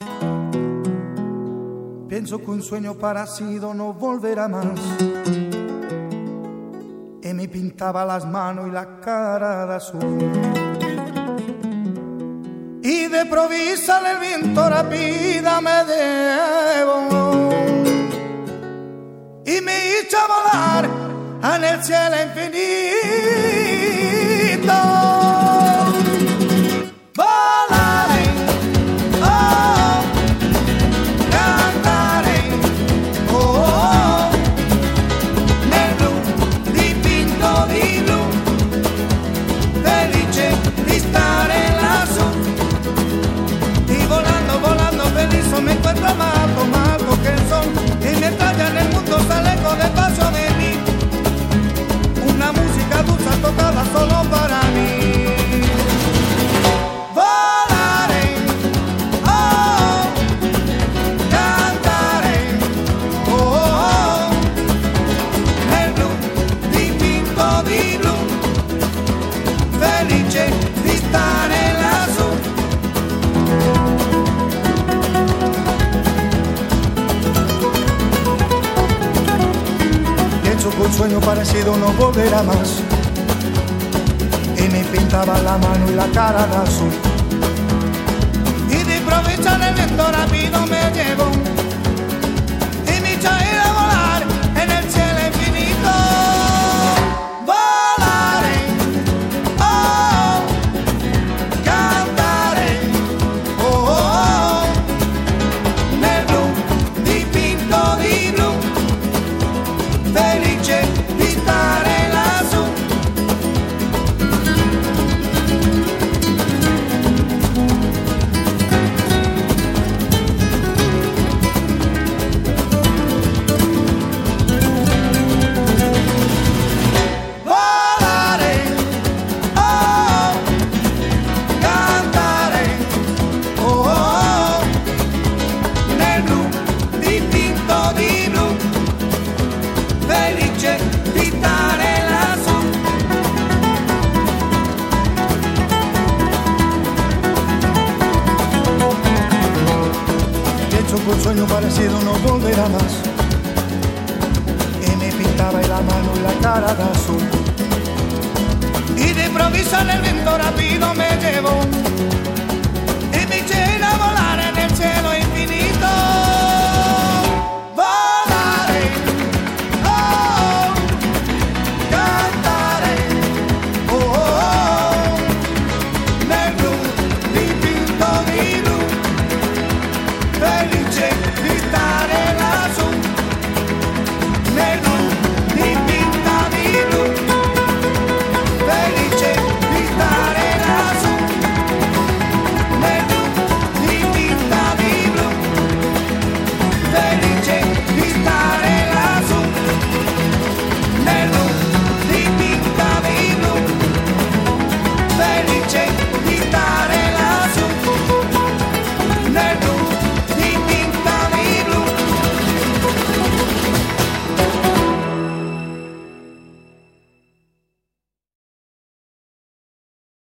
Pienso que un sueño parecido no volverá más. Y me pintaba las manos y la cara de azul. Y de provisa el viento rápida me llevó y me hizo volar en el cielo infinito. Volaré, oh, cantaré, oh, nel blu dipinto di blu, felice di stare lassù. Y volando, volando feliz me encuentro amado, amado que son. Y mientras ya en el mundo sale con el paso de mí, una música dulce tocada solo para mí. Volaré, oh, cantaré, oh, nel blu dipinto di blu, felice di stare lassù. Un sueño parecido no volverá más. Y me pintaba la mano y la cara de azul. Y de improviso en el viento rápido me llevó y me echó a ir a volar en el cielo infinito. Volaré, oh, cantaré, oh, nel blu dipinto di blu, felice di stare lassù. Volare, oh, cantare, oh, nel blu dipinto di blu, felice di stare lassù. Pienso que un sueño parecido no volverá más. Y me pintaba la mano y la cara de azul. Y de improviso en el viento rápido me llevó y me eché a volar